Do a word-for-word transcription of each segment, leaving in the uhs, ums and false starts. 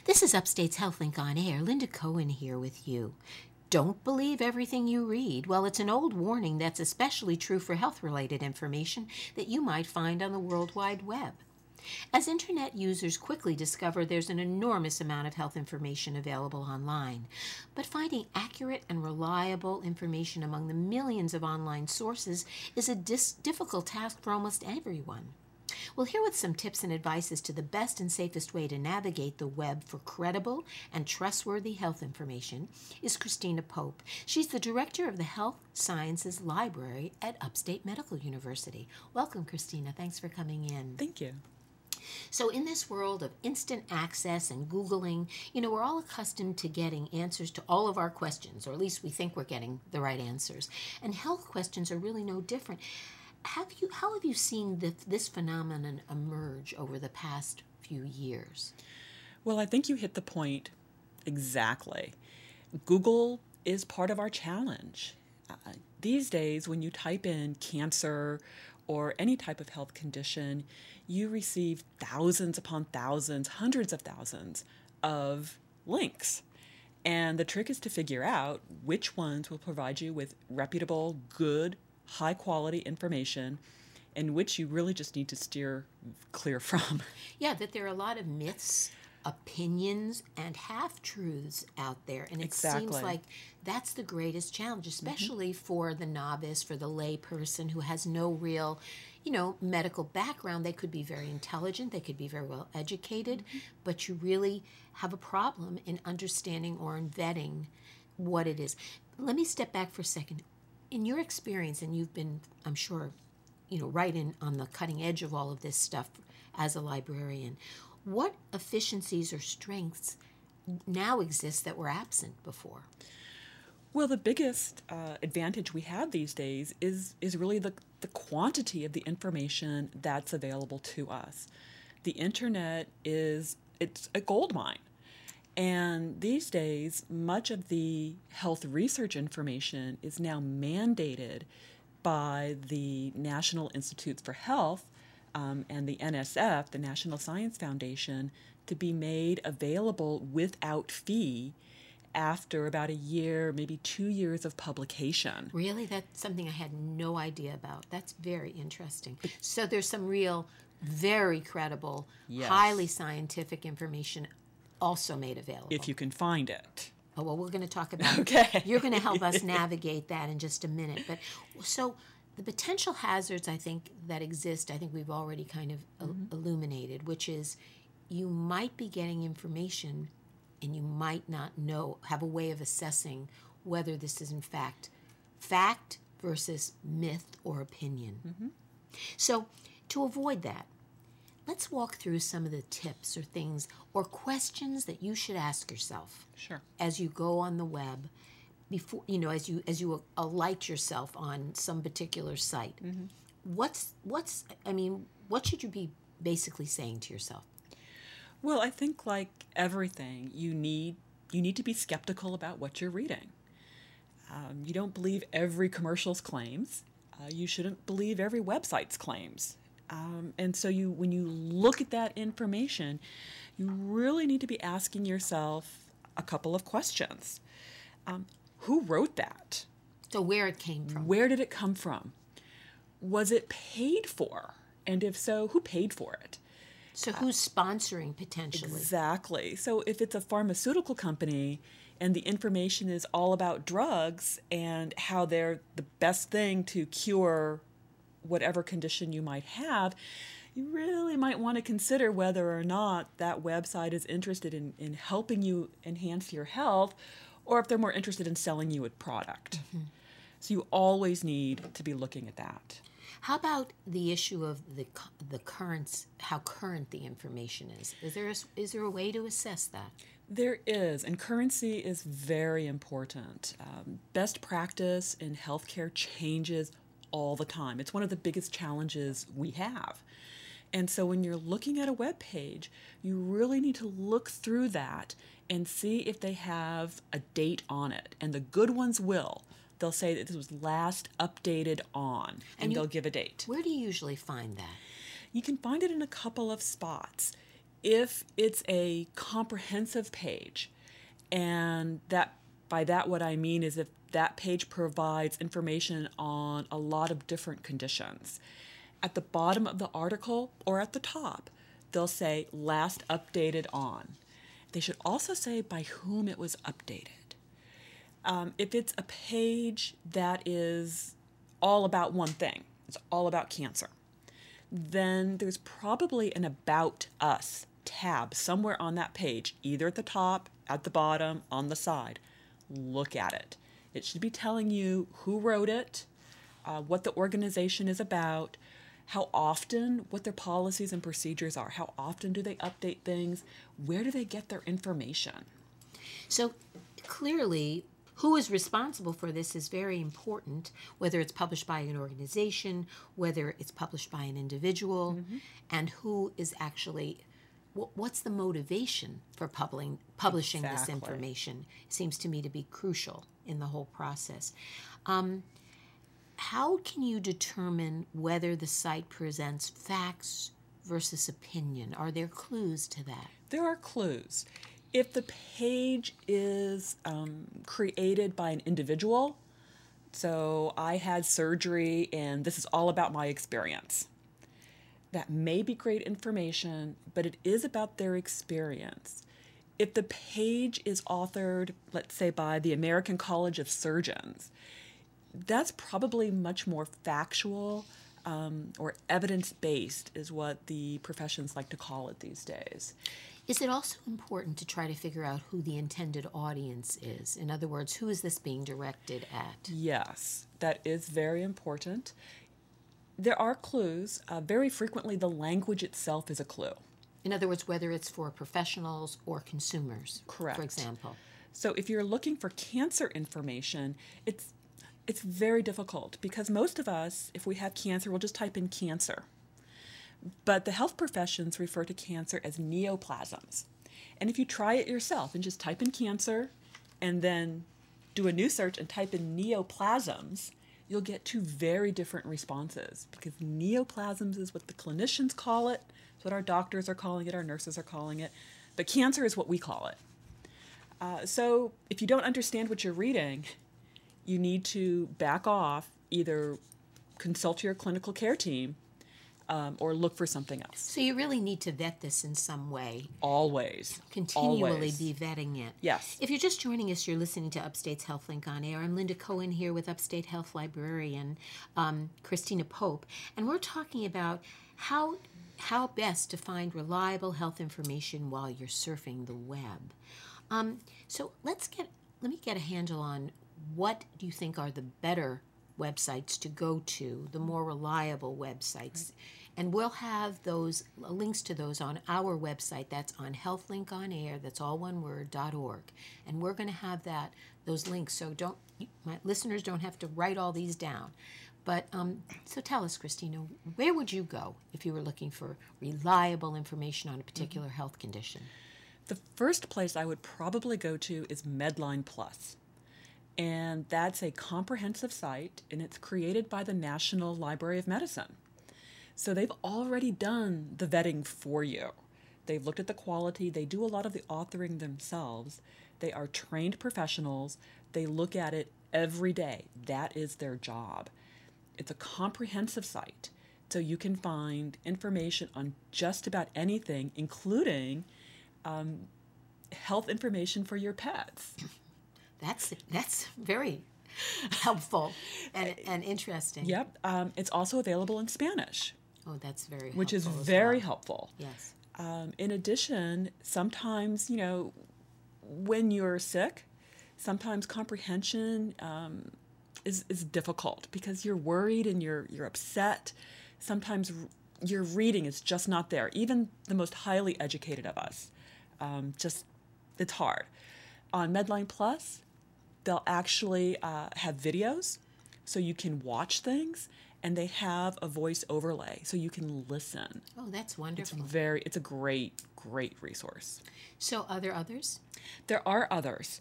This is Upstate's HealthLink on Air. Linda Cohen here with you. Don't believe everything you read. Well, it's an old warning that's especially true for health-related information that you might find on the World Wide Web. As Internet users quickly discover, there's an enormous amount of health information available online. But finding accurate and reliable information among the millions of online sources is a dis- difficult task for almost everyone. We'll hear with some tips and advice as to the best and safest way to navigate the web for credible and trustworthy health information is Christina Pope. She's the director of the Health Sciences Library at Upstate Medical University. Welcome, Christina. Thanks for coming in. Thank you. So in this world of instant access and Googling, you know, we're all accustomed to getting answers to all of our questions, or at least we think we're getting the right answers. And health questions are really no different. Have you, how have you seen the, this phenomenon emerge over the past few years? Well, I think you hit the point exactly. Google is part of our challenge. Uh, these days, when you type in cancer or any type of health condition, you receive thousands upon thousands, hundreds of thousands of links. And the trick is to figure out which ones will provide you with reputable, good, high quality information in which you really just need to steer clear from. Yeah, that there are a lot of myths, opinions, and half-truths out there. And it Exactly. seems like that's the greatest challenge, especially mm-hmm. for the novice, for the lay person who has no real, you know, medical background. They could be very intelligent, they could be very well educated, mm-hmm. but you really have a problem in understanding or in vetting what it is. Let me step back for a second. In your experience, and you've been, I'm sure, you know, right in on the cutting edge of all of this stuff as a librarian, what efficiencies or strengths now exist that were absent before? Well, the biggest uh, advantage we have these days is is really the, the quantity of the information that's available to us. The internet is, it's a gold mine. And these days, much of the health research information is now mandated by the National Institutes for Health um, and the N S F, the National Science Foundation, to be made available without fee after about a year, maybe two years of publication. Really? That's something I had no idea about. That's very interesting. So there's some real, very credible, Yes. highly scientific information also made available. If you can find it. Oh, well, we're going to talk about Okay. it. You're going to help us navigate that in just a minute. But so the potential hazards, I think, that exist, I think we've already kind of mm-hmm. illuminated, which is you might be getting information and you might not know, have a way of assessing whether this is in fact fact versus myth or opinion. Mm-hmm. So to avoid that, let's walk through some of the tips or things or questions that you should ask yourself Sure. as you go on the web, before you know, as you as you alight yourself on some particular site. Mm-hmm. What's what's I mean, what should you be basically saying to yourself? Well, I think like everything, you need you need to be skeptical about what you're reading. Um, you don't believe every commercial's claims. Uh, you shouldn't believe every website's claims. Um, and so you, when you look at that information, you really need to be asking yourself a couple of questions. Um, who wrote that? So where it came from. Where did it come from? Was it paid for? And if so, who paid for it? So who's sponsoring potentially? Exactly. So if it's a pharmaceutical company and the information is all about drugs and how they're the best thing to cure whatever condition you might have, you really might want to consider whether or not that website is interested in, in helping you enhance your health, or if they're more interested in selling you a product. Mm-hmm. So you always need to be looking at that. How about the issue of the the currents, how current the information is? Is there a, is there a way to assess that? There is, and currency is very important. Um, best practice in healthcare changes all the time. It's one of the biggest challenges we have. And so when you're looking at a web page, you really need to look through that and see if they have a date on it. And the good ones will. They'll say that this was last updated on, and, and you, they'll give a date. Where do you usually find that? You can find it in a couple of spots. if it's a comprehensive page, and that by that what I mean is if that page provides information on a lot of different conditions. At the bottom of the article or at the top, they'll say last updated on. They should also say by whom it was updated. Um, if it's a page that is all about one thing, it's all about cancer, then there's probably an About Us tab somewhere on that page, either at the top, at the bottom, on the side. Look at it. It should be telling you who wrote it, uh, what the organization is about, how often, what their policies and procedures are, how often do they update things, where do they get their information. So clearly, who is responsible for this is very important, whether it's published by an organization, whether it's published by an individual, mm-hmm. and who is actually, what's the motivation for publishing, publishing exactly. this information seems to me to be crucial in the whole process. Um, how can you determine whether the site presents facts versus opinion? Are there clues to that? There are clues. If the page is um, created by an individual, so I had surgery and this is all about my experience, that may be great information, but it is about their experience. If the page is authored, let's say, by the American College of Surgeons, that's probably much more factual um, or evidence-based is what the professions like to call it these days. Is it also important to try to figure out who the intended audience is? In other words, who is this being directed at? Yes, that is very important. There are clues. Uh, very frequently, the language itself is a clue. In other words, whether it's for professionals or consumers, correct, for example. So if you're looking for cancer information, it's it's very difficult because most of us, if we have cancer, we'll just type in cancer. But the health professions refer to cancer as neoplasms. And if you try it yourself and just type in cancer and then do a new search and type in neoplasms, you'll get two very different responses because neoplasms is what the clinicians call it. It's what our doctors are calling it, our nurses are calling it. But cancer is what we call it. Uh, so if you don't understand what you're reading, you need to back off, either consult your clinical care team um, or look for something else. So you really need to vet this in some way. Always. Continually Always. be vetting it. Yes. If you're just joining us, you're listening to Upstate's HealthLink on Air. I'm Linda Cohen here with Upstate Health Librarian um, Christina Pope, and we're talking about how how best to find reliable health information while you're surfing the web. Um, so let's get let me get a handle on what do you think are the better websites to go to, the more reliable websites. Right. And we'll have those links to those on our website. That's on HealthLink on Air. That's all one word, dot org. And we're going to have that those links. So don't my listeners don't have to write all these down. But um, so tell us, Christina, where would you go if you were looking for reliable information on a particular mm-hmm. health condition? The first place I would probably go to is Medline Plus. And that's a comprehensive site, and it's created by the National Library of Medicine. So they've already done the vetting for you. They've looked at the quality. They do a lot of the authoring themselves. They are trained professionals. They look at it every day. That is their job. It's a comprehensive site, so you can find information on just about anything, including um, health information for your pets. That's that's very helpful and, and interesting. Yep. Um, it's also available in Spanish. Oh, that's very helpful. Which is very well. helpful. Yes. Um, in addition, sometimes, you know, when you're sick, sometimes comprehension um, is, is difficult because you're worried and you're you're upset. Sometimes your reading is just not there. Even the most highly educated of us, um, just it's hard. On Medline Plus, they'll actually uh, have videos so you can watch things, and they have a voice overlay so you can listen. Oh, that's wonderful. It's very, it's a great, great resource. So are there others? There are others.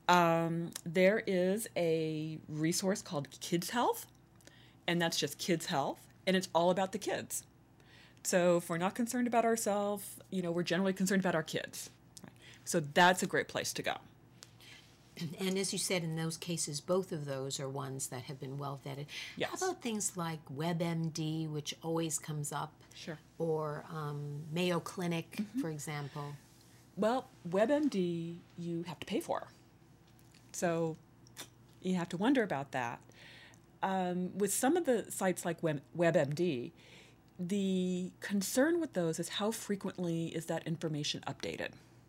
Um, there is a resource called Kids Health, and that's just Kids Health, and it's all about the kids. So if we're not concerned about ourselves, you know, we're generally concerned about our kids. Right? So that's a great place to go. And as you said, in those cases, both of those are ones that have been well vetted. Yes. How about things like WebMD, which always comes up? Sure. Or um, Mayo Clinic, mm-hmm. for example? Well, WebMD you have to pay for. So you have to wonder about that. Um, with some of the sites like Web- WebMD, the concern with those is how frequently is that information updated.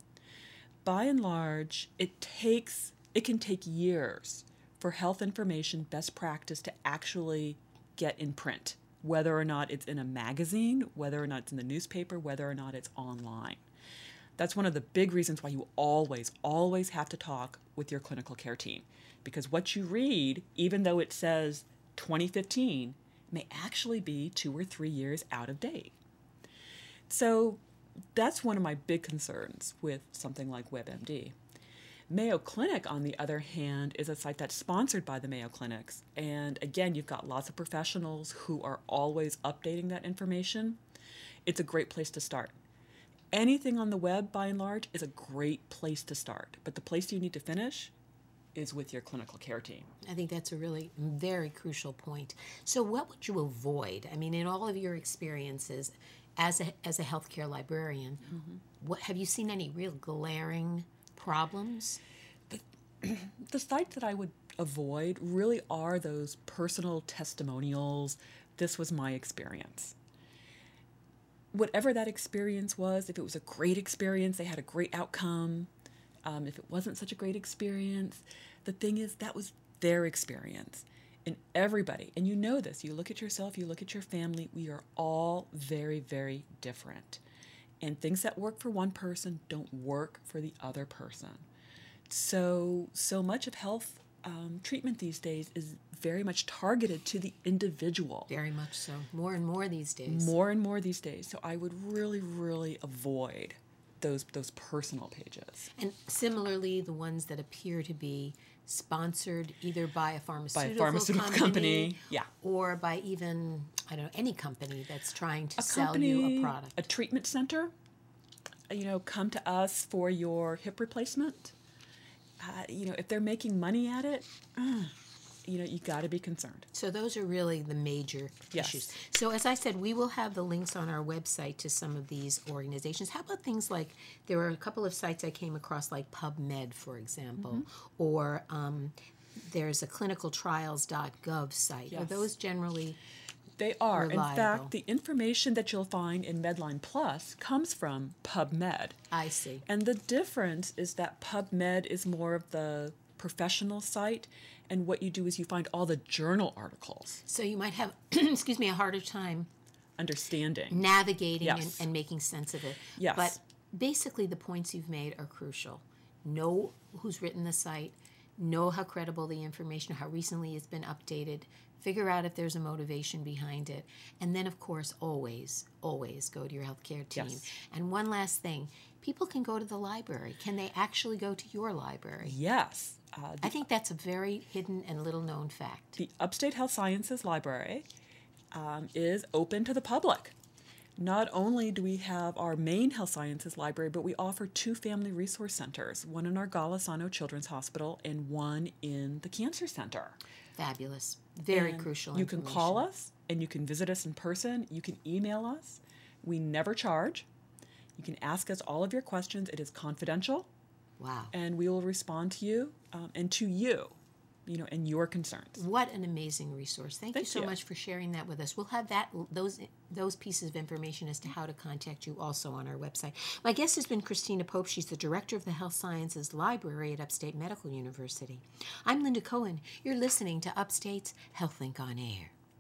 By and large, it takes it can take years for health information best practice to actually get in print, whether or not it's in a magazine, whether or not it's in the newspaper, whether or not it's online. That's one of the big reasons why you always, always have to talk with your clinical care team, because what you read, even though it says twenty fifteen, may actually be two or three years out of date. So that's one of my big concerns with something like WebMD. Mayo Clinic, on the other hand, is a site that's sponsored by the Mayo Clinics. And again, you've got lots of professionals who are always updating that information. It's a great place to start. Anything on the web, by and large, is a great place to start. But the place you need to finish is with your clinical care team. I think that's a really very crucial point. So what would you avoid? I mean, in all of your experiences as a, as a healthcare librarian, mm-hmm. what have you seen any real glaring problems? The, the sites that I would avoid really are those personal testimonials. This was my experience. Whatever that experience was, if it was a great experience, they had a great outcome. Um, if it wasn't such a great experience, the thing is that was their experience. And everybody, and you know this, you look at yourself, you look at your family, we are all very, very different. And things that work for one person don't work for the other person. So, so much of health um, treatment these days is very much targeted to the individual. Very much so. More and more these days. More and more these days. So I would really, really avoid those those personal pages. And similarly, the ones that appear to be sponsored either by a pharmaceutical, by a pharmaceutical company, company, yeah, or by even, I don't know, any company that's trying to a sell company, you a product. A treatment center, you know, come to us for your hip replacement. Uh, you know, if they're making money at it, uh, you know, you got to be concerned. So those are really the major yes. issues. So as I said, we will have the links on our website to some of these organizations. How about things like, there were a couple of sites I came across, like PubMed, for example, mm-hmm. or um, there's a clinical trials dot gov site. Yes. Are those generally They are. reliable? In fact, the information that you'll find in Medline Plus comes from PubMed. I see. And the difference is that PubMed is more of the professional site, and what you do is you find all the journal articles. So you might have, excuse me, a harder time understanding, navigating, yes. and, and making sense of it. Yes. But basically, the points you've made are crucial. Know who's written the site, know how credible the information, how recently it's been updated, figure out if there's a motivation behind it, and then, of course, always, always go to your healthcare team. Yes. And one last thing, people can go to the library. Can they actually go to your library? Yes. Uh, I think that's a very hidden and little-known fact. The Upstate Health Sciences Library um, is open to the public. Not only do we have our main health sciences library, but we offer two family resource centers, one in our Golisano Children's Hospital and one in the Cancer Center. Fabulous. Very and crucial You can call us and you can visit us in person. You can email us. We never charge. You can ask us all of your questions. It is confidential. Wow. And we will respond to you um, and to you, you know, and your concerns. What an amazing resource. Thank, Thank you so you. much for sharing that with us. We'll have that those those pieces of information as to how to contact you also on our website. My guest has been Christina Pope. She's the director of the Health Sciences Library at Upstate Medical University. I'm Linda Cohen. You're listening to Upstate's HealthLink on Air.